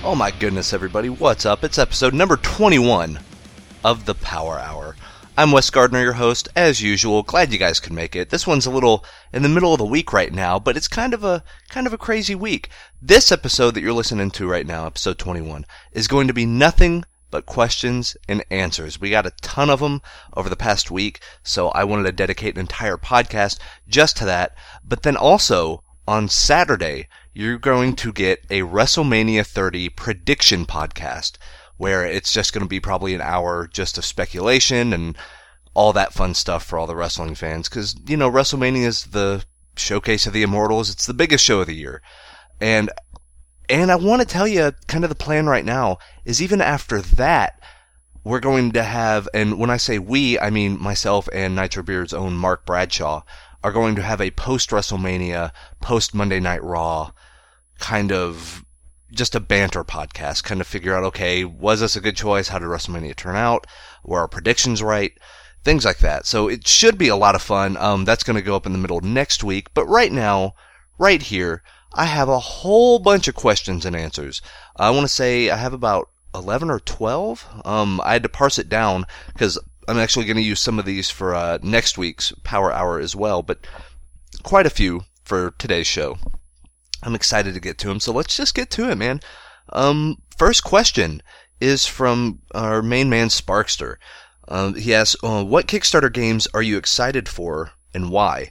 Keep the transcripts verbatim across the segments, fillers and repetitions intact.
Oh my goodness, everybody, what's up? It's episode number twenty-one of the Power Hour. I'm Wes Gardner, your host, as usual. Glad you guys could make it. This one's a little in the middle of the week right now, but it's kind of a kind of a crazy week. This episode that you're listening to right now, episode twenty-one, is going to be nothing but questions and answers. We got a ton of them over the past week, so I wanted to dedicate an entire podcast just to that. But then also, on Saturday, you're going to get a WrestleMania thirty prediction podcast, where it's just going to be probably an hour just of speculation and all that fun stuff for all the wrestling fans. Because, you know, WrestleMania is the showcase of the Immortals. It's the biggest show of the year. And and I want to tell you, kind of the plan right now is even after that, we're going to have, and when I say we, I mean myself and Nitro Beard's own Mark Bradshaw, are going to have a post-WrestleMania, post-Monday Night Raw, kind of just a banter podcast, kind of figure out, okay, was this a good choice? How did WrestleMania turn out? Were our predictions right? Things like that. So it should be a lot of fun. Um, that's going to go up in the middle of next week. But right now, right here, I have a whole bunch of questions and answers. I want to say I have about eleven or twelve. Um, I had to parse it down because I'm actually going to use some of these for uh, next week's Power Hour as well, but quite a few for today's show. I'm excited to get to them, so let's just get to it, man. Um, first question is from our main man, Sparkster. Um, he asks, uh, what Kickstarter games are you excited for, and why?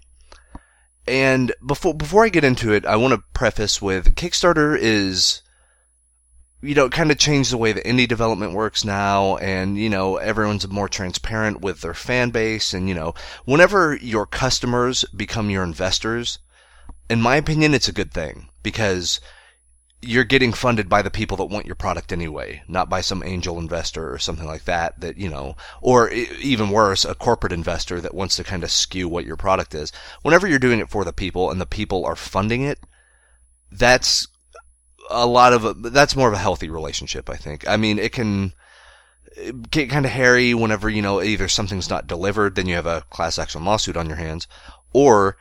And before before I get into it, I want to preface with, Kickstarter is, you know, kind of changed the way that indie development works now, and, you know, everyone's more transparent with their fan base, and, you know, whenever your customers become your investors, in my opinion, it's a good thing, because you're getting funded by the people that want your product anyway, not by some angel investor or something like that, that, you know, or even worse, a corporate investor that wants to kind of skew what your product is. Whenever you're doing it for the people and the people are funding it, that's a lot of, a, that's more of a healthy relationship, I think. I mean, it can get kind of hairy whenever, you know, either something's not delivered, then you have a class action lawsuit on your hands, or,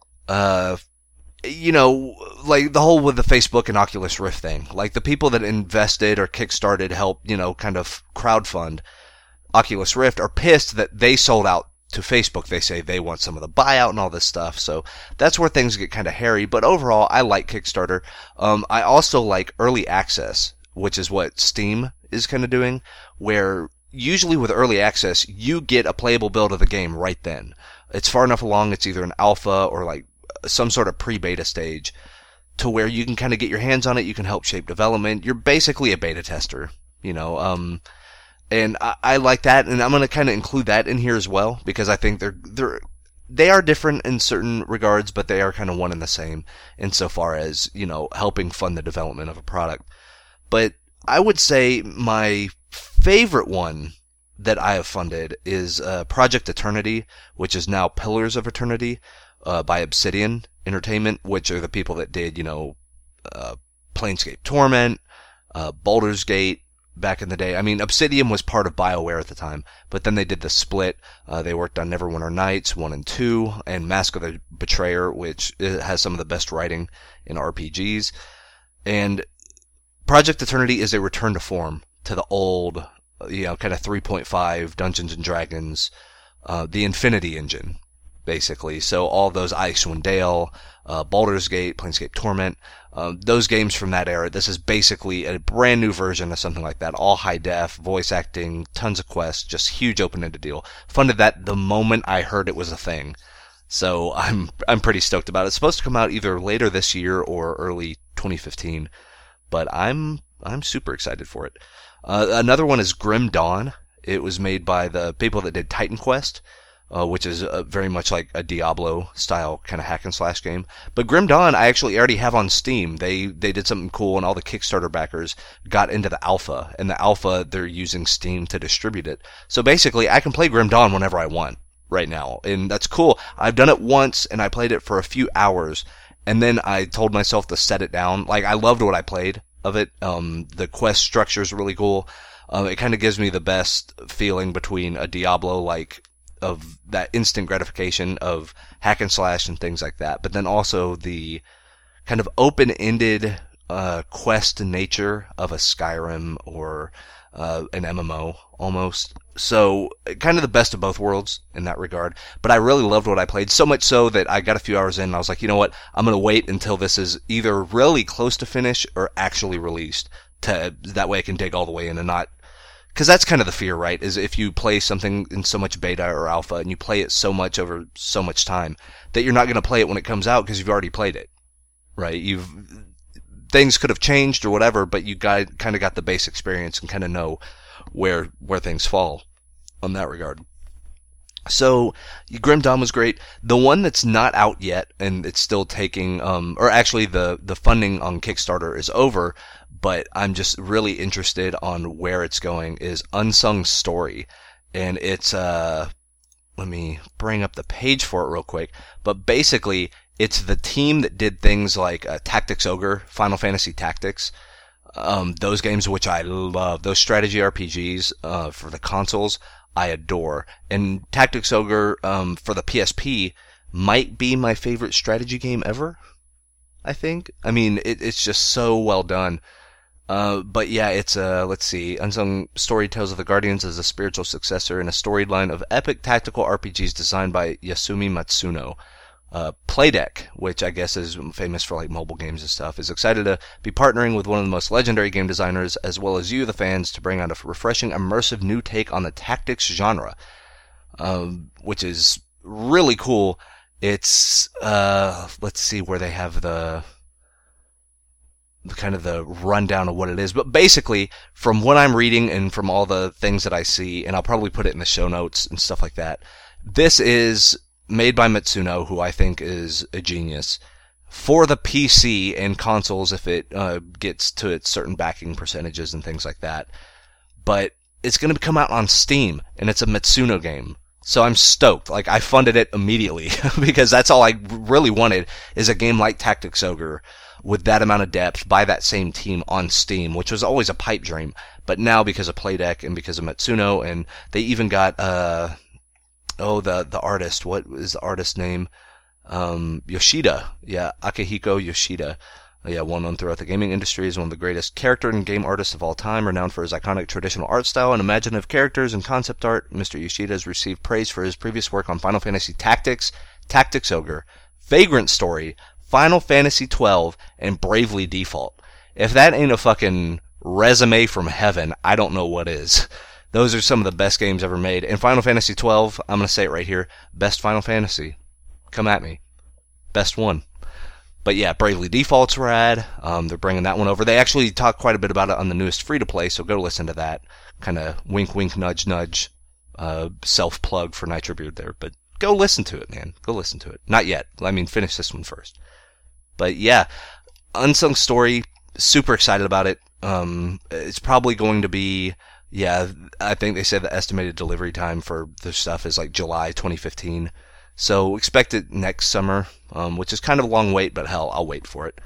uh, you know, like the whole with the Facebook and Oculus Rift thing. Like the people that invested or kickstarted, helped, you know, kind of crowdfund Oculus Rift are pissed that they sold out to Facebook. They say they want some of the buyout and all this stuff. So that's where things get kind of hairy. But overall, I like Kickstarter. Um, I also like early access, which is what Steam is kind of doing, where usually with early access, you get a playable build of the game right then. It's far enough along, it's either an alpha or like some sort of pre-beta stage to where you can kind of get your hands on it, you can help shape development. You're basically a beta tester, you know, um, and I, I like that, and I'm going to kind of include that in here as well, because I think they're, they're, they are different in certain regards, but they are kind of one and the same insofar as, you know, helping fund the development of a product. But I would say my favorite one that I have funded is uh, Project Eternity, which is now Pillars of Eternity. Uh, by Obsidian Entertainment, which are the people that did, you know, uh, Planescape Torment, uh, Baldur's Gate back in the day. I mean, Obsidian was part of BioWare at the time, but then they did the split. Uh, they worked on Neverwinter Nights one and two, and Mask of the Betrayer, which has some of the best writing in R P Gs. And Project Eternity is a return to form to the old, you know, kind of three point five Dungeons and Dragons, uh, the Infinity Engine, basically. So all those Icewind Dale, uh, Baldur's Gate, Planescape Torment, um, those games from that era, this is basically a brand new version of something like that. All high def, voice acting, tons of quests, just huge open-ended deal. Funded that the moment I heard it was a thing. So I'm, I'm pretty stoked about it. It's supposed to come out either later this year or early twenty fifteen, but I'm, I'm super excited for it. Uh, another one is Grim Dawn. It was made by the people that did Titan Quest. Uh, which is uh, very much like a Diablo-style kind of hack and slash game. But Grim Dawn, I actually already have on Steam. They they did something cool, and all the Kickstarter backers got into the alpha. And the alpha, they're using Steam to distribute it. So basically, I can play Grim Dawn whenever I want right now, and that's cool. I've done it once, and I played it for a few hours, and then I told myself to set it down. Like, I loved what I played of it. Um, the quest structure is really cool. Um, it kind of gives me the best feeling between a Diablo-like, of that instant gratification of hack and slash and things like that, but then also the kind of open-ended uh, quest nature of a Skyrim or uh, an M M O almost. So kind of the best of both worlds in that regard. But I really loved what I played, so much so that I got a few hours in and I was like, you know what, I'm going to wait until this is either really close to finish or actually released. To, that way I can dig all the way in and not... Because that's kind of the fear, right? Is if you play something in so much beta or alpha and you play it so much over so much time that you're not going to play it when it comes out because you've already played it, right? You've... Things could have changed or whatever, but you got, kind of got the base experience and kind of know where where things fall on that regard. So, Grim Dawn was great. The one that's not out yet, and it's still taking, um, or actually the, the funding on Kickstarter is over, but I'm just really interested on where it's going, is Unsung Story. And it's, uh, let me bring up the page for it real quick, but basically, it's the team that did things like uh, Tactics Ogre, Final Fantasy Tactics, um, those games which I love, those strategy R P Gs uh, for the consoles, I adore. And Tactics Ogre um, for the P S P might be my favorite strategy game ever, I think. I mean, it, it's just so well done. Uh, but yeah, it's, uh, let's see, Unsung Story Tales of the Guardians is a spiritual successor in a storyline of epic tactical R P Gs designed by Yasumi Matsuno. Uh, Playdeck, which I guess is famous for like mobile games and stuff, is excited to be partnering with one of the most legendary game designers, as well as you, the fans, to bring out a refreshing, immersive new take on the tactics genre, um, which is really cool. It's, uh, let's see where they have the, the kind of the rundown of what it is. But basically, from what I'm reading and from all the things that I see, and I'll probably put it in the show notes and stuff like that, this is made by Matsuno, who I think is a genius, for the P C and consoles if it uh, gets to its certain backing percentages and things like that. But it's going to come out on Steam, and it's a Matsuno game. So I'm stoked. Like, I funded it immediately, because that's all I really wanted, is a game like Tactics Ogre with that amount of depth by that same team on Steam, which was always a pipe dream. But now, because of Playdeck and because of Matsuno, and they even got... uh Oh, the, the artist. What is the artist's name? Um, Yoshida. Yeah, Akihiko Yoshida. Yeah, well known throughout the gaming industry as one of the greatest character and game artists of all time, renowned for his iconic traditional art style and imaginative characters and concept art. Mister Yoshida has received praise for his previous work on Final Fantasy Tactics, Tactics Ogre, Vagrant Story, Final Fantasy twelve, and Bravely Default. If that ain't a fucking resume from heaven, I don't know what is. Those are some of the best games ever made. And Final Fantasy twelve, I'm going to say it right here, best Final Fantasy. Come at me. Best one. But yeah, Bravely Default's rad. Um, they're bringing that one over. They actually talk quite a bit about it on the newest free-to-play, so go listen to that. Kind of wink, wink, nudge, nudge, uh, self-plug for Nitro Beard there. But go listen to it, man. Go listen to it. Not yet. I mean, finish this one first. But yeah, Unsung Story, super excited about it. Um, it's probably going to be... Yeah, I think they said the estimated delivery time for the stuff is like July twenty fifteen. So expect it next summer, um, which is kind of a long wait, but hell, I'll wait for it.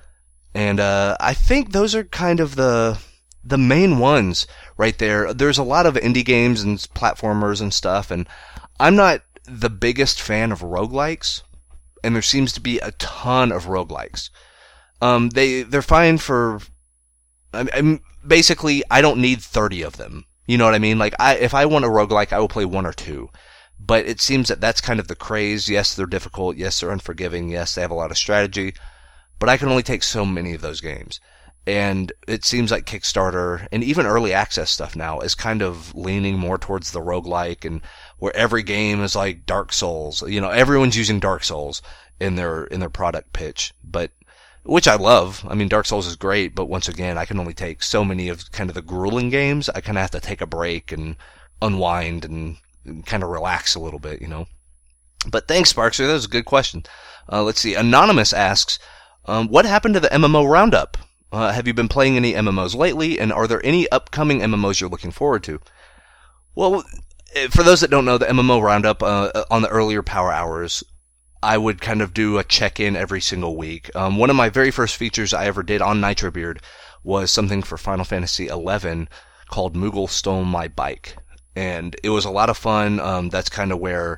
And uh, I think those are kind of the the main ones right there. There's a lot of indie games and platformers and stuff, and I'm not the biggest fan of roguelikes, and there seems to be a ton of roguelikes. Um, they, they're fine for... I'm, I'm basically, I don't need thirty of them. You know what I mean? Like, I, if I want a roguelike, I will play one or two. But it seems that that's kind of the craze. Yes, they're difficult. Yes, they're unforgiving. Yes, they have a lot of strategy. But I can only take so many of those games. And it seems like Kickstarter, and even early access stuff now, is kind of leaning more towards the roguelike, and where every game is like Dark Souls. You know, everyone's using Dark Souls in their, in their product pitch. But which I love. I mean, Dark Souls is great, but once again, I can only take so many of kind of the grueling games. I kind of have to take a break and unwind and, and kind of relax a little bit, you know. But thanks, Sparkster. That was a good question. Uh, let's see. Anonymous asks, um, what happened to the M M O Roundup? Uh, have you been playing any M M Os lately, and are there any upcoming M M Os you're looking forward to? Well, for those that don't know, the M M O Roundup uh, on the earlier Power Hours, I would kind of do a check-in every single week. Um, one of my very first features I ever did on Nitro Beard was something for Final Fantasy eleven called Moogle Stole My Bike. And it was a lot of fun. Um, that's kind of where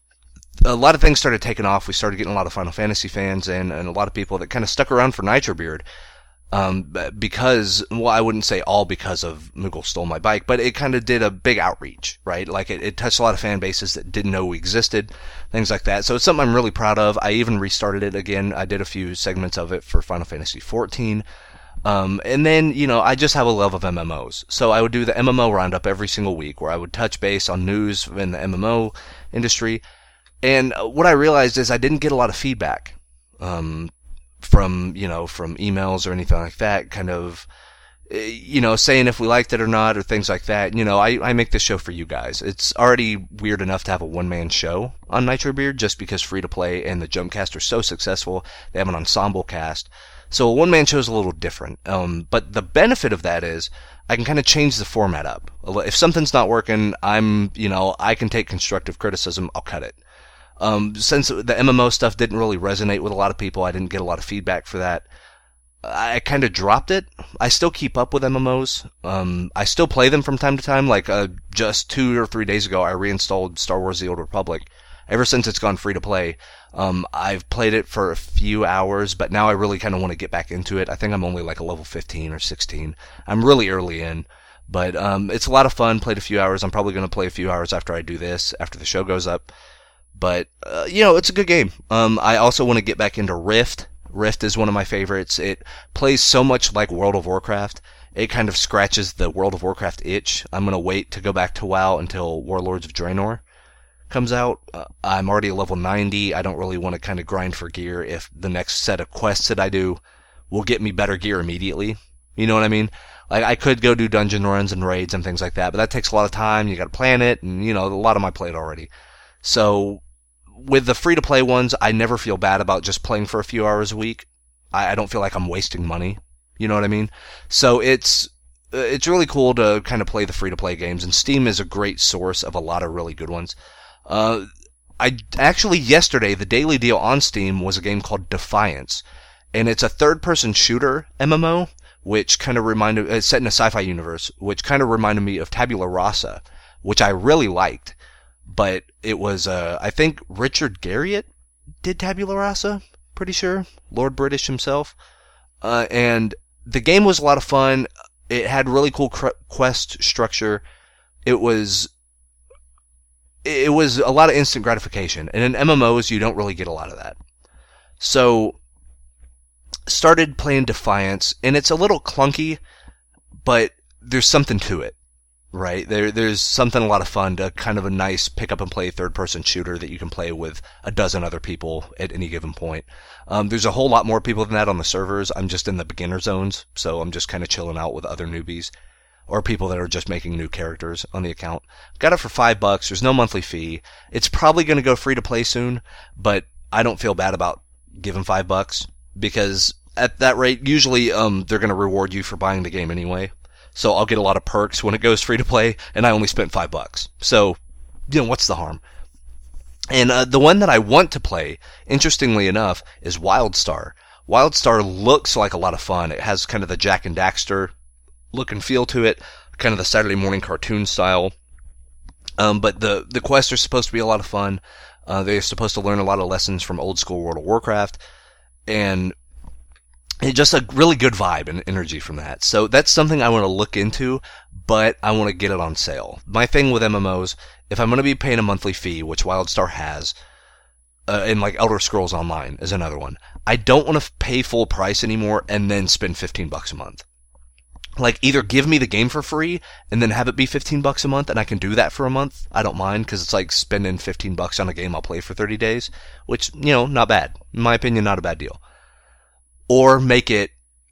a lot of things started taking off. We started getting a lot of Final Fantasy fans in, and a lot of people that kind of stuck around for Nitro Beard. Um, because, well, I wouldn't say all because of Moogle Stole My Bike, but it kind of did a big outreach, right? Like, it, it touched a lot of fan bases that didn't know we existed, things like that. So it's something I'm really proud of. I even restarted it again. I did a few segments of it for Final Fantasy fourteen. Um, and then, you know, I just have a love of M M Os. So I would do the M M O roundup every single week where I would touch base on news in the M M O industry. And what I realized is I didn't get a lot of feedback. Um, from, you know, from emails or anything like that, kind of, you know, saying if we liked it or not or things like that. You know, I, I make this show for you guys. It's already weird enough to have a one-man show on Nitro Beard just because Free-to-Play and the Jumpcast are so successful. They have an ensemble cast. So a one-man show is a little different. Um, but the benefit of that is I can kind of change the format up. If something's not working, I'm, you know, I can take constructive criticism. I'll cut it. Um, since the M M O stuff didn't really resonate with a lot of people, I didn't get a lot of feedback for that. I kind of dropped it. I still keep up with M M Os. Um, I still play them from time to time. Like, uh, just two or three days ago, I reinstalled Star Wars The Old Republic. Ever since it's gone free to play, um, I've played it for a few hours, but now I really kind of want to get back into it. I think I'm only like a level fifteen or sixteen. I'm really early in, but, um, it's a lot of fun. Played a few hours. I'm probably going to play a few hours after I do this, after the show goes up. But, uh, you know, it's a good game. Um, I also want to get back into Rift. Rift is one of my favorites. It plays so much like World of Warcraft. It kind of scratches the World of Warcraft itch. I'm going to wait to go back to WoW until Warlords of Draenor comes out. Uh, I'm already at level ninety. I don't really want to kind of grind for gear if the next set of quests that I do will get me better gear immediately. You know what I mean? Like, I could go do dungeon runs and raids and things like that, but that takes a lot of time. You got to plan it, and, you know, a lot of my plate already. So, with the free-to-play ones, I never feel bad about just playing for a few hours a week. I, I don't feel like I'm wasting money. You know what I mean? So it's it's really cool to kind of play the free-to-play games, and Steam is a great source of a lot of really good ones. Uh, I actually, yesterday, the daily deal on Steam was a game called Defiance, and it's a third-person shooter M M O, which kind of reminded, it's set in a sci-fi universe, which kind of reminded me of Tabula Rasa, which I really liked. But it was, uh, I think Richard Garriott did Tabula Rasa, pretty sure. Lord British himself. Uh, and the game was a lot of fun. It had really cool cr- quest structure. It was, it was a lot of instant gratification. And in M M Os, you don't really get a lot of that. So, started playing Defiance, and it's a little clunky, but there's something to it. Right, there, there's something a lot of fun to kind of a nice pick up and play third person shooter that you can play with a dozen other people at any given point. Um, there's a whole lot more people than that on the servers. I'm just in the beginner zones, so I'm just kind of chilling out with other newbies or people that are just making new characters on the account. Got it for five bucks. There's no monthly fee. It's probably going to go free to play soon, but I don't feel bad about giving five bucks because at that rate, usually um, they're going to reward you for buying the game anyway. So I'll get a lot of perks when it goes free to play, and I only spent five bucks. So, you know, what's the harm? And uh, the one that I want to play, interestingly enough, is WildStar. WildStar looks like a lot of fun. It has kind of the Jak and Daxter look and feel to it, kind of the Saturday morning cartoon style. Um, but the the quests are supposed to be a lot of fun. Uh, they're supposed to learn a lot of lessons from old school World of Warcraft, and it's just a really good vibe and energy from that. So that's something I want to look into, but I want to get it on sale. My thing with M M Os, if I'm going to be paying a monthly fee, which WildStar has, uh, and like Elder Scrolls Online is another one, I don't want to pay full price anymore and then spend fifteen bucks a month. Like, either give me the game for free and then have it be fifteen bucks a month, and I can do that for a month. I don't mind, because it's like spending fifteen bucks on a game I'll play for thirty days, which, you know, not bad. In my opinion, not a bad deal. Or make it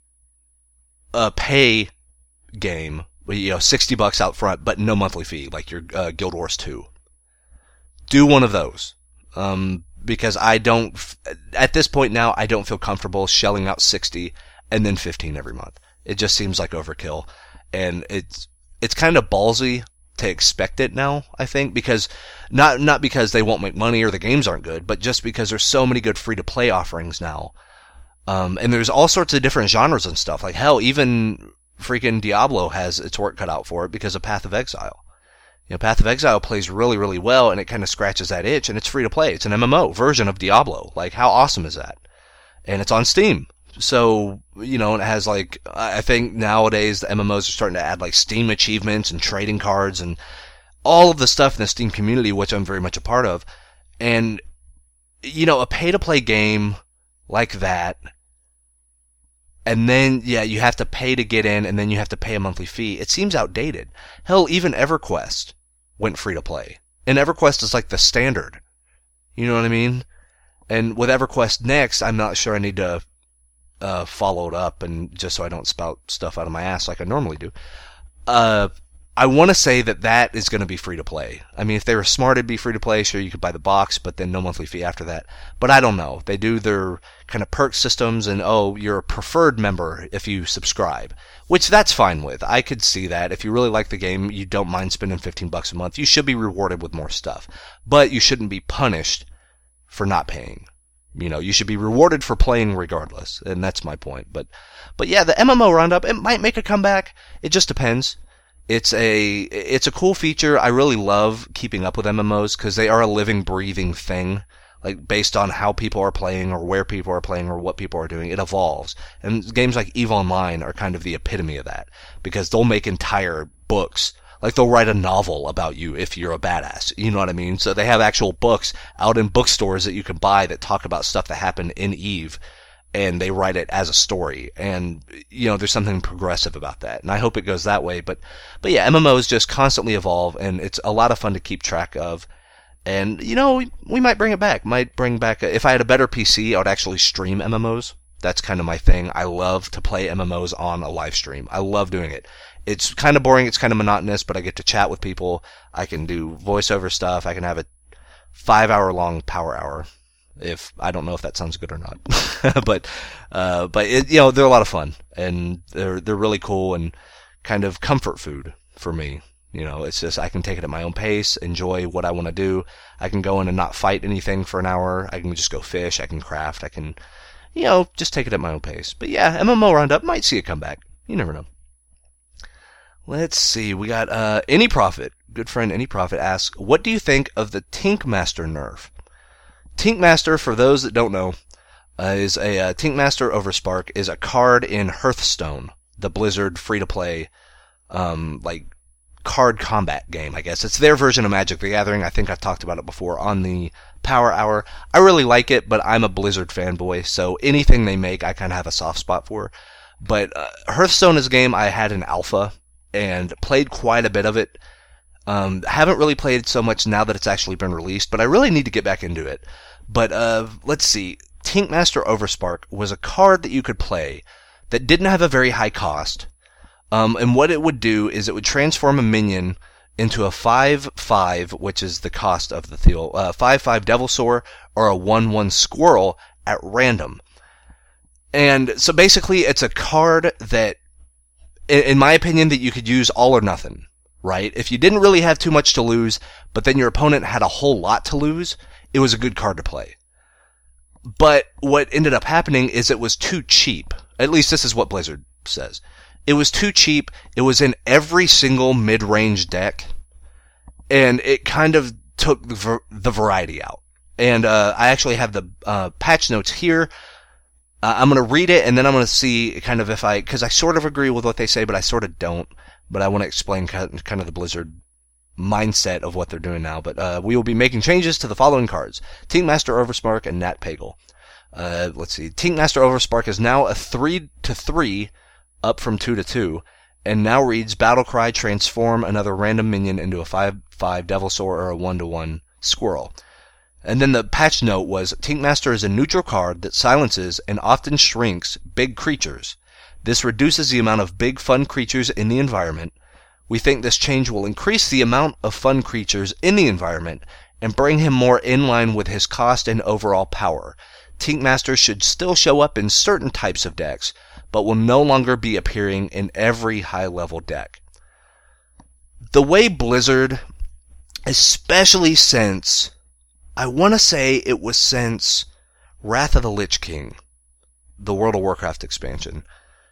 a pay game, you know, sixty bucks out front, but no monthly fee, like your uh, Guild Wars two. Do one of those. Um, because I don't, at this point now, I don't feel comfortable shelling out sixty and then fifteen every month. It just seems like overkill. And it's, it's kind of ballsy to expect it now, I think, because, not, not because they won't make money or the games aren't good, but just because there's so many good free-to-play offerings now. Um, and there's all sorts of different genres and stuff. Like, hell, even freaking Diablo has its work cut out for it because of Path of Exile. You know, Path of Exile plays really, really well, and it kind of scratches that itch, and it's free to play. It's an M M O version of Diablo. Like, how awesome is that? And it's on Steam. So, you know, it has like, I think nowadays the M M Os are starting to add like Steam achievements and trading cards and all of the stuff in the Steam community, which I'm very much a part of. And, you know, a pay-to-play game like that, and then, yeah, you have to pay to get in, and then you have to pay a monthly fee. It seems outdated. Hell, even EverQuest went free-to-play. And EverQuest is like the standard. You know what I mean? And with EverQuest Next, I'm not sure I need to uh, follow it up, and just so I don't spout stuff out of my ass like I normally do. Uh... I want to say that that is going to be free to play. I mean, if they were smart, it'd be free to play. Sure, you could buy the box, but then no monthly fee after that. But I don't know. They do their kind of perk systems, and oh, you're a preferred member if you subscribe, which that's fine with. I could see that. If you really like the game, you don't mind spending fifteen bucks a month, you should be rewarded with more stuff. But you shouldn't be punished for not paying. You know, you should be rewarded for playing regardless, and that's my point. But, but yeah, the M M O Roundup, it might make a comeback. It just depends. It's a it's a cool feature. I really love keeping up with M M Os because they are a living, breathing thing. Like, based on how people are playing or where people are playing or what people are doing, it evolves. And games like EVE Online are kind of the epitome of that because they'll make entire books. Like, they'll write a novel about you if you're a badass. You know what I mean? So they have actual books out in bookstores that you can buy that talk about stuff that happened in EVE. And they write it as a story, and, you know, there's something progressive about that, and I hope it goes that way, but, but yeah, M M Os just constantly evolve, and it's a lot of fun to keep track of, and, you know, we, we might bring it back, might bring back, a, if I had a better P C, I would actually stream M M Os. That's kind of my thing. I love to play M M Os on a live stream. I love doing it. It's kind of boring, it's kind of monotonous, but I get to chat with people, I can do voiceover stuff, I can have a five hour long power hour. If I don't know if that sounds good or not, but uh, but it, you know, they're a lot of fun, and they're they're really cool and kind of comfort food for me. You know, it's just I can take it at my own pace, enjoy what I want to do. I can go in and not fight anything for an hour. I can just go fish. I can craft. I can, you know, just take it at my own pace. But yeah, M M O Roundup might see a comeback. You never know. Let's see. We got uh, Any Profit. Good friend Any Profit asks, "What do you think of the Tinkmaster nerf?" Tinkmaster, for those that don't know, uh, is a uh, Tinkmaster Overspark is a card in Hearthstone, the Blizzard free-to-play, um, like card combat game. I guess it's their version of Magic the Gathering. I think I've talked about it before on the Power Hour. I really like it, but I'm a Blizzard fanboy, so anything they make, I kind of have a soft spot for. But uh, Hearthstone is a game I had in alpha and played quite a bit of it. Um, haven't really played so much now that it's actually been released, but I really need to get back into it. But, uh, let's see. Tinkmaster Overspark was a card that you could play that didn't have a very high cost. Um, and what it would do is it would transform a minion into a five five, which is the cost of the Theo, uh, five five Devilsaur, or a one one Squirrel at random. And so basically it's a card that, in my opinion, that you could use all or nothing. Right? If you didn't really have too much to lose, but then your opponent had a whole lot to lose, it was a good card to play. But what ended up happening is it was too cheap. At least this is what Blizzard says. It was too cheap. It was in every single mid-range deck. And it kind of took the, ver- the variety out. And uh, I actually have the uh, patch notes here. Uh, I'm going to read it, and then I'm going to see kind of if I... Because I sort of agree with what they say, but I sort of don't. But I want to explain kind of the Blizzard mindset of what they're doing now. But uh, we will be making changes to the following cards: Tinkmaster Overspark and Nat Pagle. Uh, let's see. Tinkmaster Overspark is now a three to three, up from two to two, and now reads Battlecry, transform another random minion into a five five Devilsaur or a one to one Squirrel. And then the patch note was, Tinkmaster is a neutral card that silences and often shrinks big creatures. This reduces the amount of big fun creatures in the environment. We think this change will increase the amount of fun creatures in the environment and bring him more in line with his cost and overall power. Tinkmaster should still show up in certain types of decks, but will no longer be appearing in every high-level deck. The way Blizzard, especially since, I want to say it was since Wrath of the Lich King, the World of Warcraft expansion,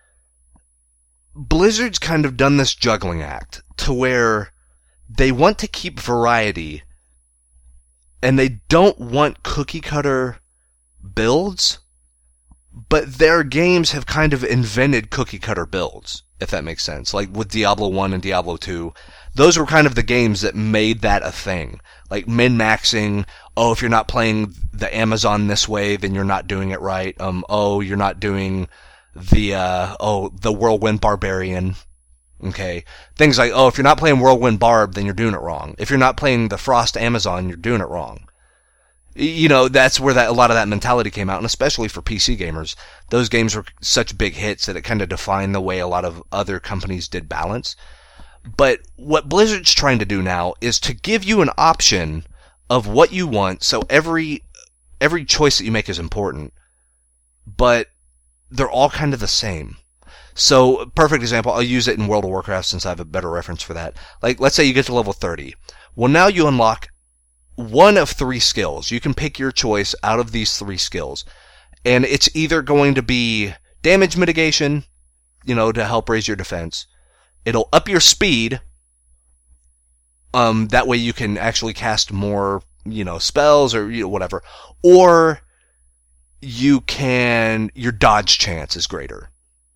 Blizzard's kind of done this juggling act to where they want to keep variety and they don't want cookie cutter builds, but their games have kind of invented cookie cutter builds, if that makes sense. Like with Diablo one and Diablo two, those were kind of the games that made that a thing. Like min-maxing, oh, if you're not playing the Amazon this way, then you're not doing it right. Um, oh, you're not doing the, uh, oh, the Whirlwind Barbarian. Okay. Things like, oh, if you're not playing Whirlwind Barb, then you're doing it wrong. If you're not playing the Frost Amazon, you're doing it wrong. You know, that's where that a lot of that mentality came out, and especially for P C gamers. Those games were such big hits that it kind of defined the way a lot of other companies did balance. But what Blizzard's trying to do now is to give you an option of what you want, so every every choice that you make is important, but they're all kind of the same. So, perfect example, I'll use it in World of Warcraft since I have a better reference for that. Like, let's say you get to level thirty. Well, now you unlock one of three skills. You can pick your choice out of these three skills. And it's either going to be damage mitigation, you know, to help raise your defense. It'll up your speed. Um, that way you can actually cast more, you know, spells or, you know, whatever. Or you can, your dodge chance is greater.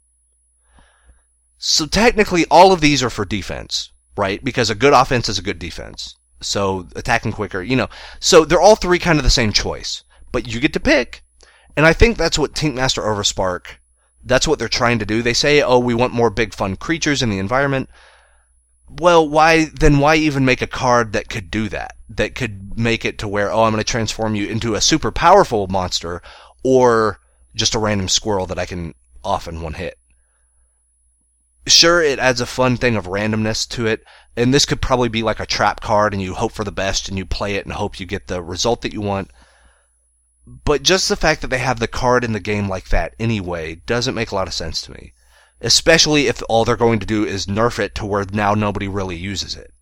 So technically all of these are for defense, right? Because a good offense is a good defense. So attacking quicker, you know. So they're all three kind of the same choice, but you get to pick. And I think that's what Tinkmaster Overspark, that's what they're trying to do. They say, oh, we want more big fun creatures in the environment. Well, why, then why even make a card that could do that? That could make it to where, oh, I'm going to transform you into a super powerful monster or just a random squirrel that I can often one hit. Sure, it adds a fun thing of randomness to it, and this could probably be like a trap card, and you hope for the best, and you play it and hope you get the result that you want. But just the fact that they have the card in the game like that anyway doesn't make a lot of sense to me. Especially if all they're going to do is nerf it to where now nobody really uses it.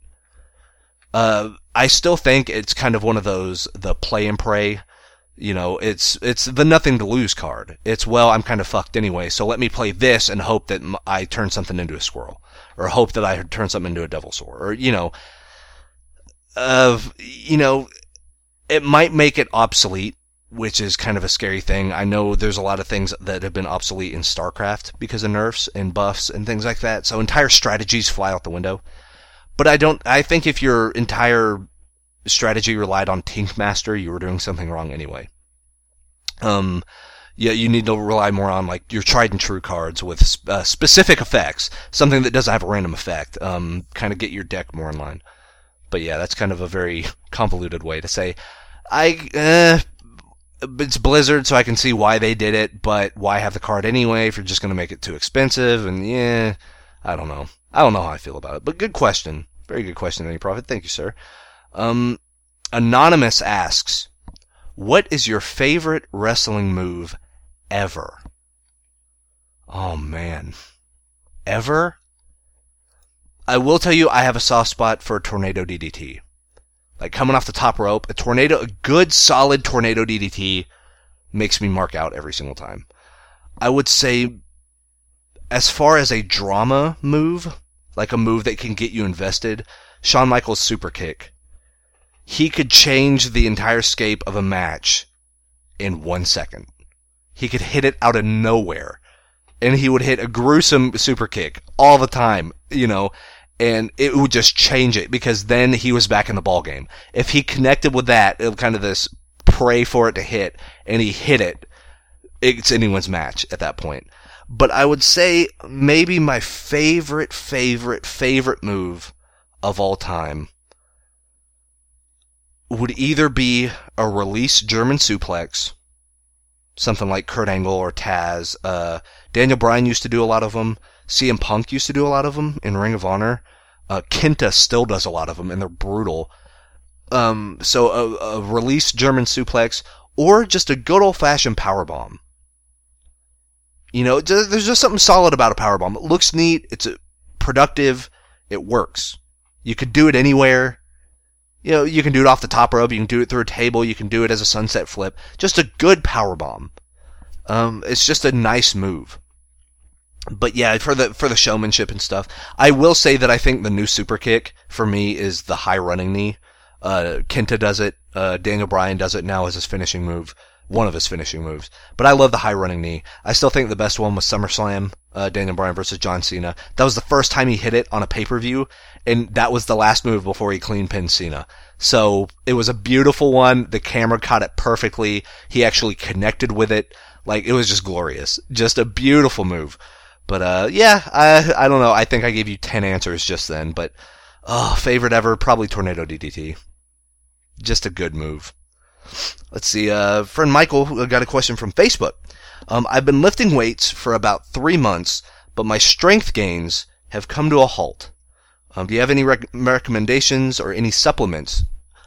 Uh, I still think it's kind of one of those, the play and pray. You know, it's it's the nothing to lose card. It's, well, I'm kind of fucked anyway, so let me play this and hope that I turn something into a squirrel. Or hope that I turn something into a devil sword. Or, you know, uh, you know, it might make it obsolete, which is kind of a scary thing. I know there's a lot of things that have been obsolete in StarCraft because of nerfs and buffs and things like that, so entire strategies fly out the window. But I don't, I think if your entire strategy relied on Tinkmaster, you were doing something wrong anyway. Um, yeah, you need to rely more on, like, your tried and true cards with uh, specific effects. Something that doesn't have a random effect. Um, kind of get your deck more in line. But yeah, that's kind of a very convoluted way to say, I, uh, it's Blizzard, so I can see why they did it, but why have the card anyway if you're just going to make it too expensive? And yeah, I don't know. I don't know how I feel about it. But good question. Very good question, Any Prophet. Thank you, sir. Um, Anonymous asks, what is your favorite wrestling move ever? Oh, man. Ever? I will tell you, I have a soft spot for Tornado D D T. Like, coming off the top rope, a tornado, a good, solid Tornado D D T makes me mark out every single time. I would say, as far as a drama move, like a move that can get you invested, Shawn Michaels' super kick. He could change the entire scape of a match in one second. He could hit it out of nowhere. And he would hit a gruesome super kick all the time, you know, and it would just change it because then he was back in the ball game. If he connected with that, it kind of this pray for it to hit, and he hit it, it's anyone's match at that point. But I would say maybe my favorite, favorite, favorite move of all time would either be a release German suplex, something like Kurt Angle or Taz. Uh, Daniel Bryan used to do a lot of them. C M Punk used to do a lot of them in Ring of Honor. Uh, Kenta still does a lot of them, and they're brutal. Um, so a, a release German suplex, or just a good old-fashioned powerbomb. You know, there's just something solid about a powerbomb. It looks neat, it's productive, it works. You could do it anywhere. You know, you can do it off the top rope, you can do it through a table, you can do it as a sunset flip. Just a good powerbomb. Um, it's just a nice move. But yeah, for the for the showmanship and stuff, I will say that I think the new super kick for me is the high running knee. Uh, Kenta does it. Uh, Daniel Bryan does it now as his finishing move one of his finishing moves. But I love the high running knee. I still think the best one was SummerSlam, uh, Daniel Bryan versus John Cena. That was the first time he hit it on a pay-per-view, and that was the last move before he clean pinned Cena. So it was a beautiful one. The camera caught it perfectly. He actually connected with it. Like, it was just glorious. Just a beautiful move. But, uh, yeah, I, I don't know. I think I gave you ten answers just then, but, oh, favorite ever, probably Tornado D D T. Just a good move. Let's see, uh, friend Michael got a question from Facebook. Um, I've been lifting weights for about three months, but my strength gains have come to a halt. Um, do you have any rec- recommendations or any supplements?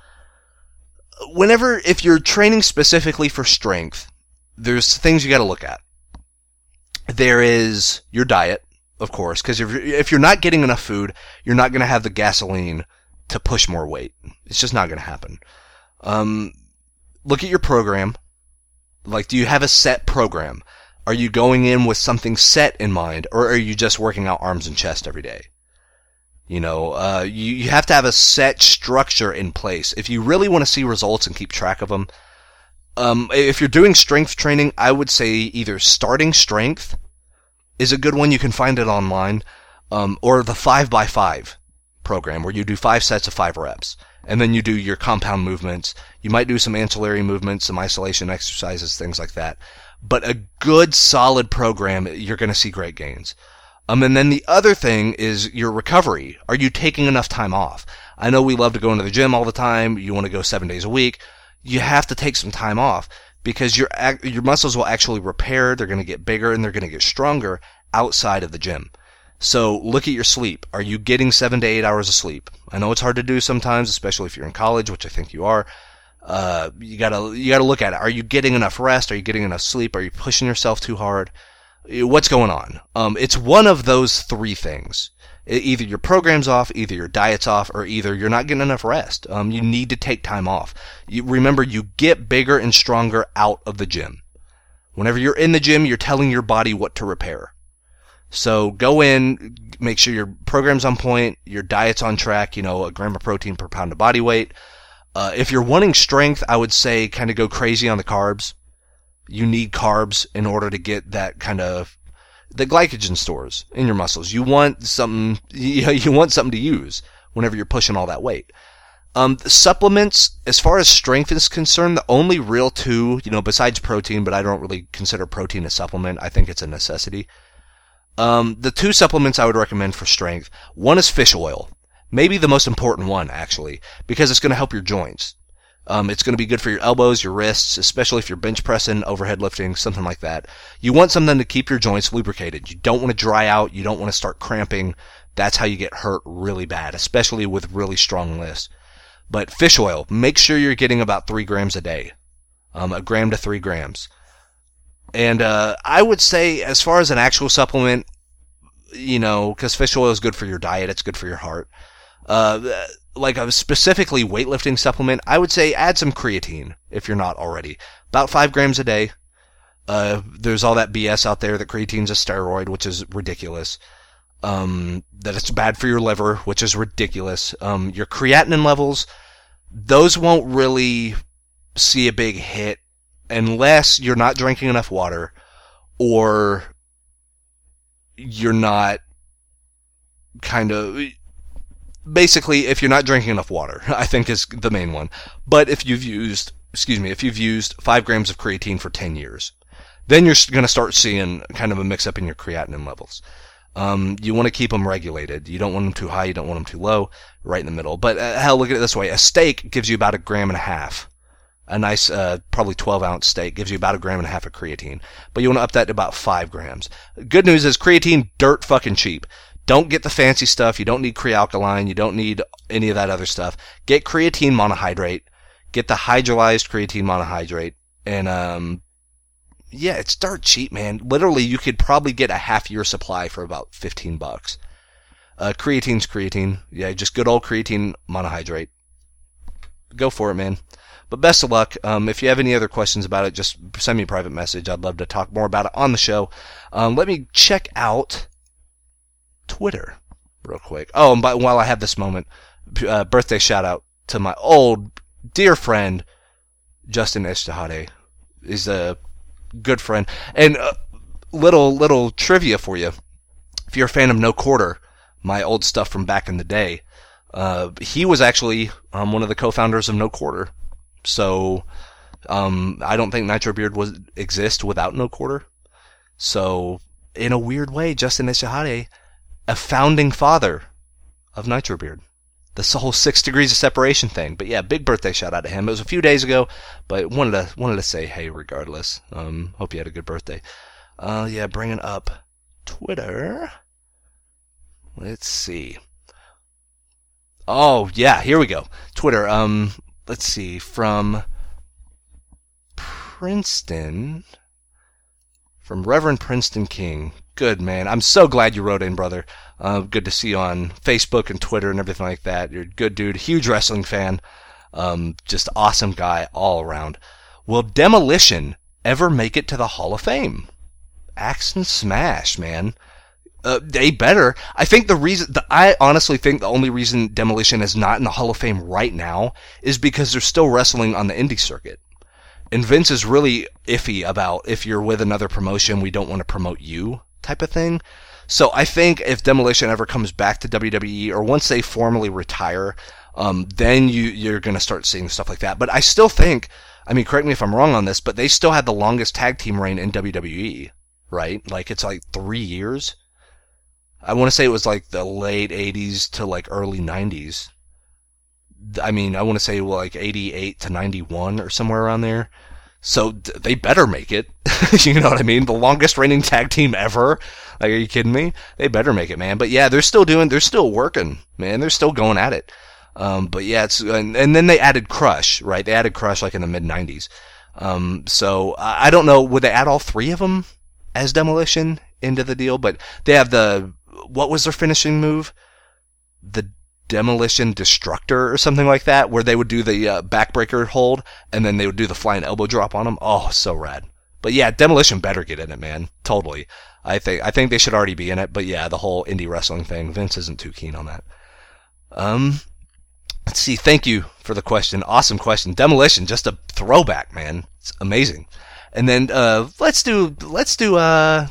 Whenever, if you're training specifically for strength, there's things you gotta look at. There is your diet, of course, because if, if you're not getting enough food, you're not gonna have the gasoline to push more weight. It's just not gonna happen. Um, Look at your program. Like, do you have a set program? Are you going in with something set in mind, or are you just working out arms and chest every day? You know, uh, you, you have to have a set structure in place. If you really want to see results and keep track of them, um, if you're doing strength training, I would say either starting strength is a good one. You can find it online, um, or the five by five program where you do five sets of five reps. And then you do your compound movements. You might do some ancillary movements, some isolation exercises, things like that. But a good, solid program, you're going to see great gains. Um, and then the other thing is your recovery. Are you taking enough time off? I know we love to go into the gym all the time. You want to go seven days a week. You have to take some time off because your your muscles will actually repair. They're going to get bigger and they're going to get stronger outside of the gym. So look at your sleep. Are you getting seven to eight hours of sleep? I know it's hard to do sometimes, especially if you're in college, which I think you are. Uh, you gotta, you gotta look at it. Are you getting enough rest? Are you getting enough sleep? Are you pushing yourself too hard? What's going on? Um, it's one of those three things. Either your program's off, either your diet's off, or either you're not getting enough rest. Um, you need to take time off. You, remember, you get bigger and stronger out of the gym. Whenever you're in the gym, you're telling your body what to repair. So go in, make sure your program's on point, your diet's on track, you know, a gram of protein per pound of body weight. Uh, if you're wanting strength, I would say kind of go crazy on the carbs. You need carbs in order to get that kind of, the glycogen stores in your muscles. You want something, you know, you want something to use whenever you're pushing all that weight. Um, supplements, as far as strength is concerned, the only real two, you know, besides protein, but I don't really consider protein a supplement. I think it's a necessity. Um, the two supplements I would recommend for strength, one is fish oil. Maybe the most important one, actually, because it's going to help your joints. Um, it's going to be good for your elbows, your wrists, especially if you're bench pressing, overhead lifting, something like that. You want something to keep your joints lubricated. You don't want to dry out. You don't want to start cramping. That's how you get hurt really bad, especially with really strong lifts. But fish oil, make sure you're getting about three grams a day. Um, a gram to three grams. And uh, I would say, as far as an actual supplement, you know, because fish oil is good for your diet, it's good for your heart. Uh, like a specifically weightlifting supplement, I would say add some creatine if you're not already. About five grams a day. Uh, there's all that B S out there that creatine's a steroid, which is ridiculous. Um, that it's bad for your liver, which is ridiculous. Um, your creatinine levels, those won't really see a big hit unless you're not drinking enough water or you're not kind of, basically if you're not drinking enough water, I think is the main one. But if you've used, excuse me, if you've used five grams of creatine for ten years, then you're going to start seeing kind of a mix up in your creatinine levels. Um, you want to keep them regulated. You don't want them too high, you don't want them too low, right in the middle. But uh, hell, look at it this way. A steak gives you about a gram and a half. A nice, uh, probably twelve ounce steak gives you about a gram and a half of creatine. But you want to up that to about five grams. Good news is creatine, dirt fucking cheap. Don't get the fancy stuff. You don't need Crealkaline. You don't need any of that other stuff. Get creatine monohydrate. Get the hydrolyzed creatine monohydrate. And, um, yeah, it's dirt cheap, man. Literally, you could probably get a half year supply for about fifteen bucks. Uh, creatine's creatine. Yeah, just good old creatine monohydrate. Go for it, man. But best of luck. Um, if you have any other questions about it, just send me a private message. I'd love to talk more about it on the show. Um, let me check out Twitter real quick. Oh, and by, while I have this moment, uh, birthday shout out to my old dear friend, Justin Eshtahade. is a good friend. And uh, little little trivia for you: if you're a fan of No Quarter, my old stuff from back in the day, uh, he was actually um, one of the co-founders of No Quarter. So um, I don't think Nitro Beard was exist without No Quarter. So in a weird way, Justin Ishihara, a founding father of Nitro Beard. This whole six degrees of separation thing. But yeah, big birthday shout out to him. It was a few days ago, but wanted to wanted to say hey regardless. Um, hope you had a good birthday. Uh, yeah, bringing up Twitter. Let's see. Oh yeah, here we go. Twitter. Um, let's see, from Princeton, from Reverend Princeton King. Good, man. I'm so glad you wrote in, brother. Uh, good to see you on Facebook and Twitter and everything like that. You're a good dude. Huge wrestling fan. Um, just awesome guy all around. Will Demolition ever make it to the Hall of Fame? Axe and Smash, man. Uh, they better. I think the reason, the, I honestly think the only reason Demolition is not in the Hall of Fame right now is because they're still wrestling on the indie circuit. And Vince is really iffy about if you're with another promotion, we don't want to promote you type of thing. So I think if Demolition ever comes back to W W E, or once they formally retire, um, then you, you're going to start seeing stuff like that. But I still think, I mean, correct me if I'm wrong on this, but they still had the longest tag team reign in W W E, right? Like, it's like three years. I want to say it was like the late eighties to like early nineties. I mean, I want to say like eighty-eight to ninety-one or somewhere around there. So they better make it. You know what I mean? The longest reigning tag team ever. Like, are you kidding me? They better make it, man. But yeah, they're still doing, they're still working, man. They're still going at it. Um, but yeah, it's, and, and then they added Crush, right? They added Crush like in the mid nineties. Um, so I, I don't know, would they add all three of them as Demolition into the deal? But they have the, what was their finishing move? The Demolition Destructor or something like that, where they would do the uh, backbreaker hold and then they would do the flying elbow drop on them. Oh, so rad. But yeah, Demolition better get in it, man. Totally. I think I think they should already be in it. But yeah, the whole indie wrestling thing, Vince isn't too keen on that. Um, let's see. Thank you for the question. Awesome question. Demolition, just a throwback, man. It's amazing. And then uh, let's do let's do uh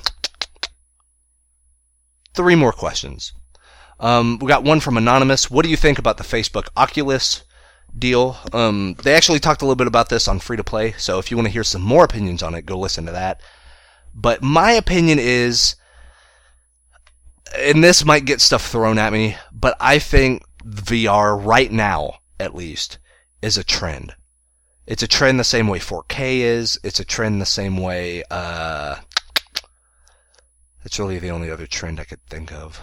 three more questions. Um, we got one from Anonymous. What do you think about the Facebook Oculus deal? Um, they actually talked a little bit about this on Free to Play, so if you want to hear some more opinions on it, go listen to that. But my opinion is, and this might get stuff thrown at me, but I think V R right now, at least, is a trend. It's a trend the same way four K is. It's a trend the same way, uh, that's really the only other trend I could think of.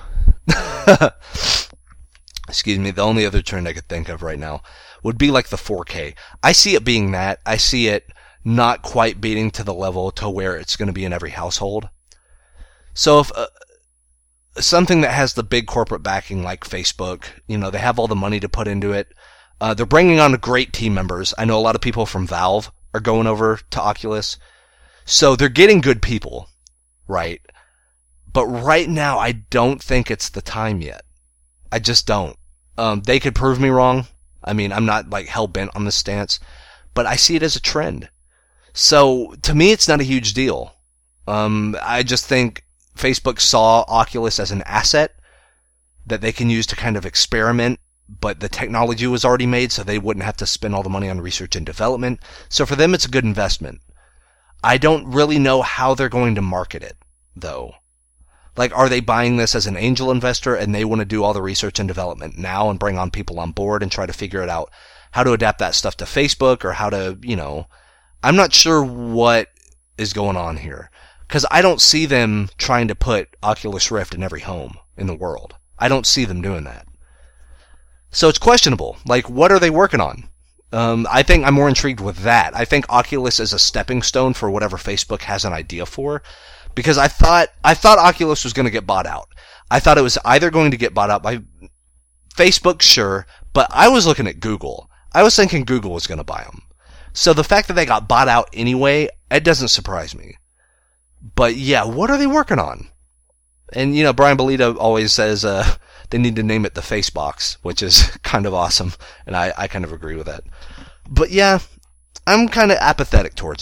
Excuse me, the only other trend I could think of right now would be like the four K. I see it being that. I see it not quite beating to the level to where it's going to be in every household. So if uh, something that has the big corporate backing like Facebook, you know, they have all the money to put into it. Uh, they're bringing on great team members. I know a lot of people from Valve are going over to Oculus. So they're getting good people, right? But right now, I don't think it's the time yet. I just don't. Um, they could prove me wrong. I mean, I'm not like hell-bent on this stance, but I see it as a trend. So to me, it's not a huge deal. Um, I just think Facebook saw Oculus as an asset that they can use to kind of experiment, but the technology was already made, so they wouldn't have to spend all the money on research and development. So for them, it's a good investment. I don't really know how they're going to market it, though. Like, are they buying this as an angel investor and they want to do all the research and development now and bring on people on board and try to figure it out, how to adapt that stuff to Facebook or how to, you know, I'm not sure what is going on here. Because I don't see them trying to put Oculus Rift in every home in the world. I don't see them doing that. So it's questionable. Like, what are they working on? Um, I think I'm more intrigued with that. I think Oculus is a stepping stone for whatever Facebook has an idea for. Because I thought, I thought Oculus was going to get bought out. I thought it was either going to get bought out by Facebook, sure, but I was looking at Google. I was thinking Google was going to buy them. So the fact that they got bought out anyway, it doesn't surprise me. But yeah, what are they working on? And, you know, Brian Bolita always says, uh, they need to name it the Facebox, which is kind of awesome. And I, I kind of agree with that. But yeah, I'm kind of apathetic towards it.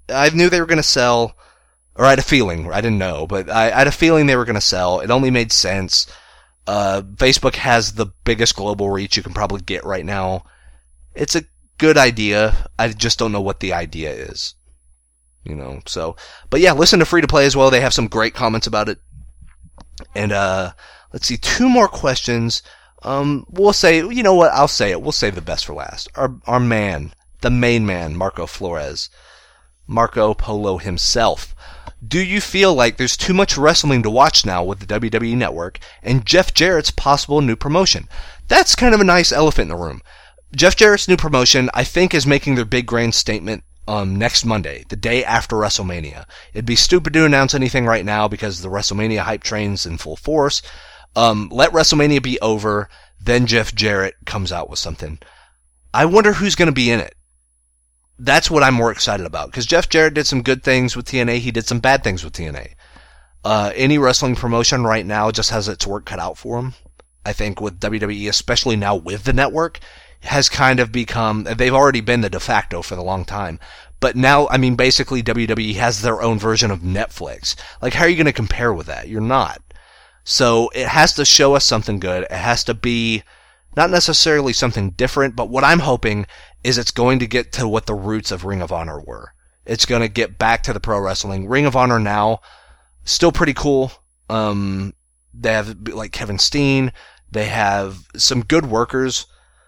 I knew they were going to sell, or I had a feeling, I didn't know, but I, I had a feeling they were going to sell. It only made sense. Uh, Facebook has the biggest global reach you can probably get right now. It's a good idea. I just don't know what the idea is. You know, so, but yeah, listen to Free to Play as well. They have some great comments about it. And, uh, let's see, two more questions. Um, we'll say, you know what, I'll say it. We'll save the best for last. Our, our man, the main man, Marco Flores. Marco Polo himself. Do you feel like there's too much wrestling to watch now with the W W E Network and Jeff Jarrett's possible new promotion? That's kind of a nice elephant in the room. Jeff Jarrett's new promotion, I think, is making their big grand statement um, next Monday, the day after WrestleMania. It'd be stupid to announce anything right now because the WrestleMania hype train's in full force. Um, let WrestleMania be over, then Jeff Jarrett comes out with something. I wonder who's going to be in it. That's what I'm more excited about, because Jeff Jarrett did some good things with T N A, he did some bad things with T N A. Uh, any wrestling promotion right now just has its work cut out for them. I think with W W E, especially now with the network, has kind of become, they've already been the de facto for the long time. But now, I mean, basically W W E has their own version of Netflix. Like, how are you going to compare with that? You're not. So it has to show us something good. It has to be not necessarily something different, but what I'm hoping is it's going to get to what the roots of Ring of Honor were. It's going to get back to the pro wrestling. Ring of Honor now, still pretty cool. Um, they have, like, Kevin Steen. They have some good workers,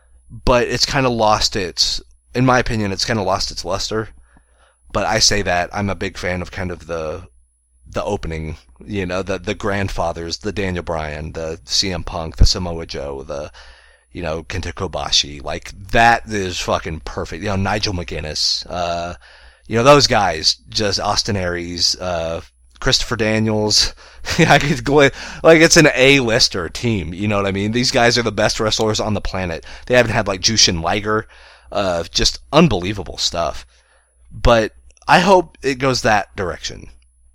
but it's kind of lost its, in my opinion, it's kind of lost its luster. But I say that, I'm a big fan of kind of the, the opening, you know, the, the grandfathers, the Daniel Bryan, the C M Punk, the Samoa Joe, the, you know, Kenta Kobashi. Like, that is fucking perfect. You know, Nigel McGuinness, uh, you know, those guys, just Austin Aries, uh, Christopher Daniels. I could gl- like, it's an A-lister team, you know what I mean? These guys are the best wrestlers on the planet. They haven't had, like, Jushin Liger, uh, just unbelievable stuff. But I hope it goes that direction.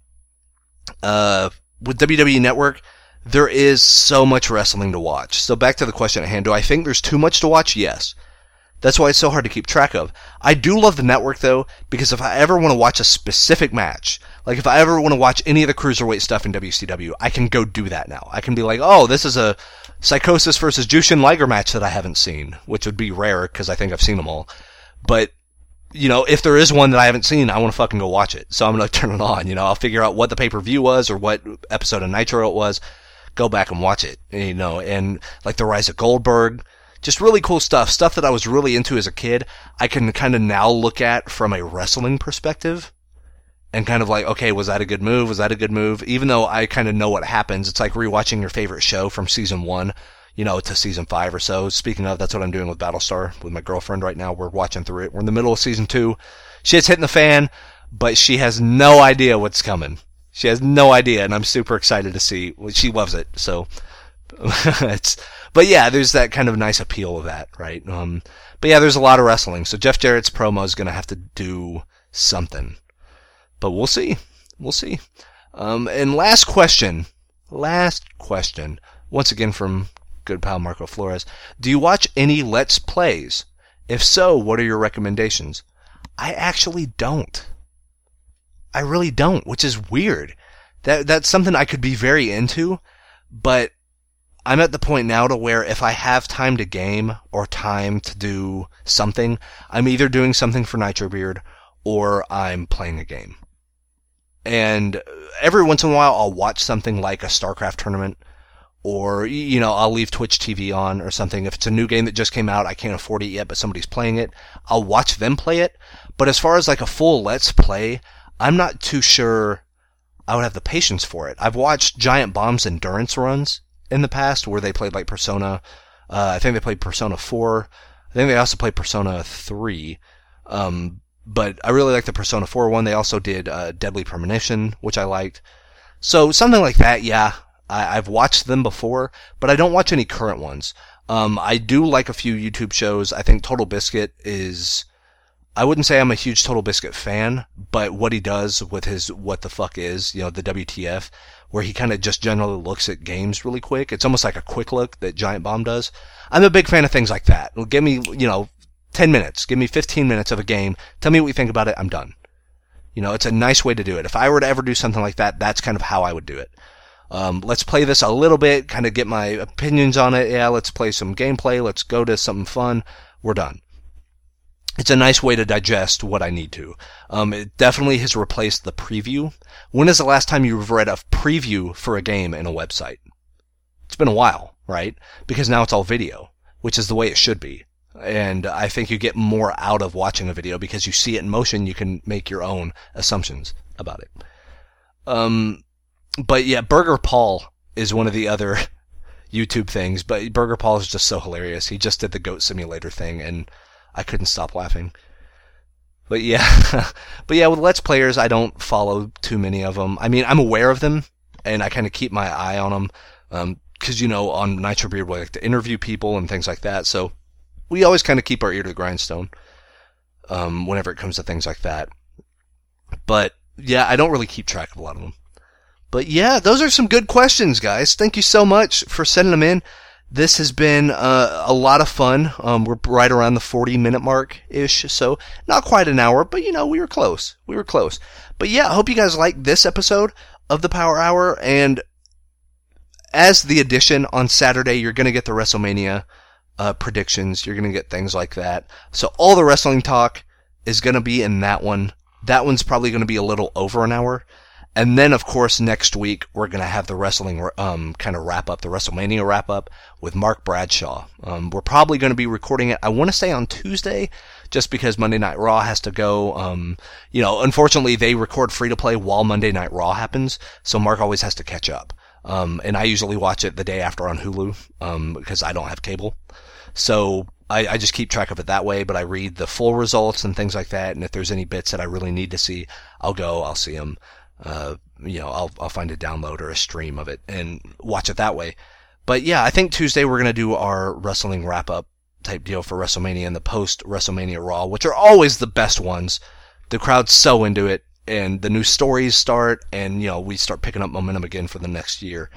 Uh, with W W E Network, there is so much wrestling to watch. So back to the question at hand. Do I think there's too much to watch? Yes. That's why it's so hard to keep track of. I do love the network, though, because if I ever want to watch a specific match, like if I ever want to watch any of the cruiserweight stuff in W C W, I can go do that now. I can be like, oh, this is a Psychosis versus Jushin Liger match that I haven't seen, which would be rare because I think I've seen them all. But, you know, if there is one that I haven't seen, I want to fucking go watch it. So I'm going to turn it on. You know, I'll figure out what the pay-per-view was or what episode of Nitro it was. Go back and watch it, you know, and like the Rise of Goldberg, just really cool stuff, stuff that I was really into as a kid. I can kind of now look at from a wrestling perspective and kind of like, okay, was that a good move? Was that a good move? Even though I kind of know what happens, it's like rewatching your favorite show from season one, you know, to season five or so. Speaking of, that's what I'm doing with Battlestar with my girlfriend right now. We're watching through it. We're in the middle of season two. Shit's hitting the fan, but she has no idea what's coming. She has no idea, and I'm super excited to see. Well, she loves it, so it's. But yeah, there's that kind of nice appeal of that, right? Um, but yeah, there's a lot of wrestling, so Jeff Jarrett's promo is going to have to do something. But we'll see, we'll see. Um, and last question, last question, once again from good pal Marco Flores. Do you watch any Let's Plays? If so, what are your recommendations? I actually don't. I really don't, which is weird. That that's something I could be very into, but I'm at the point now to where if I have time to game or time to do something, I'm either doing something for Nitro Beard or I'm playing a game. And every once in a while I'll watch something like a StarCraft tournament, or, you know, I'll leave Twitch T V on or something. If it's a new game that just came out, I can't afford it yet, but somebody's playing it, I'll watch them play it. But as far as like a full Let's Play, I'm not too sure I would have the patience for it. I've watched Giant Bomb's endurance runs in the past where they played like Persona, uh, I think they played Persona four. I think they also played Persona three. Um, but I really like the Persona four one. They also did, uh, Deadly Premonition, which I liked. So something like that, yeah. I, I've watched them before, but I don't watch any current ones. Um, I do like a few YouTube shows. I think Total Biscuit is, I wouldn't say I'm a huge Total Biscuit fan, but what he does with his What the Fuck Is, you know, the W T F, where he kind of just generally looks at games really quick. It's almost like a quick look that Giant Bomb does. I'm a big fan of things like that. Give me, you know, ten minutes. Give me fifteen minutes of a game. Tell me what you think about it. I'm done. You know, it's a nice way to do it. If I were to ever do something like that, that's kind of how I would do it. Um, let's play this a little bit, kind of get my opinions on it. Yeah, let's play some gameplay. Let's go to something fun. We're done. It's a nice way to digest what I need to. Um, it definitely has replaced the preview. When is the last time you've read a preview for a game in a website? It's been a while, right? Because now it's all video, which is the way it should be. And I think you get more out of watching a video because you see it in motion. You can make your own assumptions about it. Um, but yeah, Burger Paul is one of the other YouTube things. But Burger Paul is just so hilarious. He just did the Goat Simulator thing, and I couldn't stop laughing. But yeah, but yeah, with Let's Players, I don't follow too many of them. I mean, I'm aware of them, and I kind of keep my eye on them. Um, cause you know, on Nitro Beard, we like to interview people and things like that. So we always kind of keep our ear to the grindstone, um, whenever it comes to things like that. But yeah, I don't really keep track of a lot of them. But yeah, those are some good questions, guys. Thank you so much for sending them in. This has been uh, a lot of fun. Um, we're right around the forty minute mark-ish, so not quite an hour, but you know, we were close. We were close. But yeah, I hope you guys liked this episode of the Power Hour, and as the addition on Saturday, you're going to get the WrestleMania uh, predictions. You're going to get things like that. So all the wrestling talk is going to be in that one. That one's probably going to be a little over an hour. And then, of course, next week, we're going to have the wrestling um, kind of wrap up, the WrestleMania wrap up with Mark Bradshaw. Um, we're probably going to be recording it, I want to say on Tuesday, just because Monday Night Raw has to go. Um, you know, unfortunately, they record free-to-play while Monday Night Raw happens, so Mark always has to catch up. Um, and I usually watch it the day after on Hulu, um, because I don't have cable. So I, I just keep track of it that way, but I read the full results and things like that, and if there's any bits that I really need to see, I'll go, I'll see them. Uh, you know, I'll, I'll find a download or a stream of it and watch it that way. But yeah, I think Tuesday we're going to do our wrestling wrap up type deal for WrestleMania and the post WrestleMania Raw, which are always the best ones. The crowd's so into it, and the new stories start, and you know, we start picking up momentum again for the next year.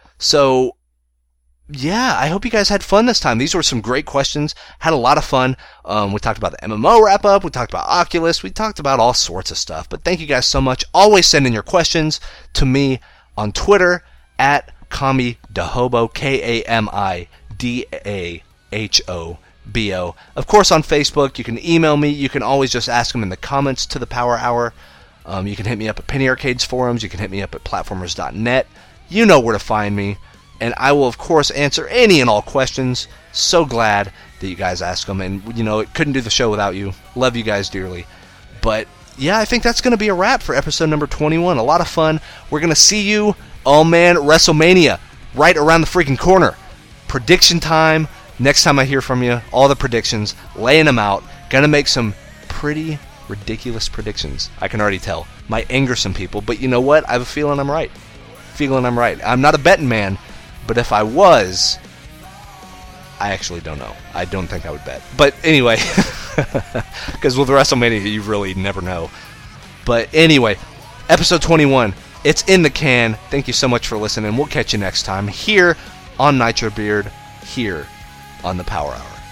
So yeah, I hope you guys had fun this time. These were some great questions. Had a lot of fun. Um, we talked about the M M O wrap-up. We talked about Oculus. We talked about all sorts of stuff. But thank you guys so much. Always send in your questions to me on Twitter at KamiDahobo, K A M I D A H O B O. Of course, on Facebook, you can email me. You can always just ask them in the comments to the Power Hour. Um, you can hit me up at Penny Arcade's forums. You can hit me up at platformers dot net. You know where to find me. And I will, of course, answer any and all questions. So glad that you guys ask them. And, you know, couldn't do the show without you. Love you guys dearly. But, yeah, I think that's going to be a wrap for episode number twenty-one. A lot of fun. We're going to see you, oh man, WrestleMania, right around the freaking corner. Prediction time. Next time I hear from you, all the predictions, laying them out. Going to make some pretty ridiculous predictions. I can already tell. Might anger some people, but you know what? I have a feeling I'm right. Feeling I'm right. I'm not a betting man. But if I was, I actually don't know. I don't think I would bet. But anyway, because with WrestleMania, you really never know. But anyway, episode twenty-one, it's in the can. Thank you so much for listening. We'll catch you next time here on Nitro Beard, here on the Power Hour.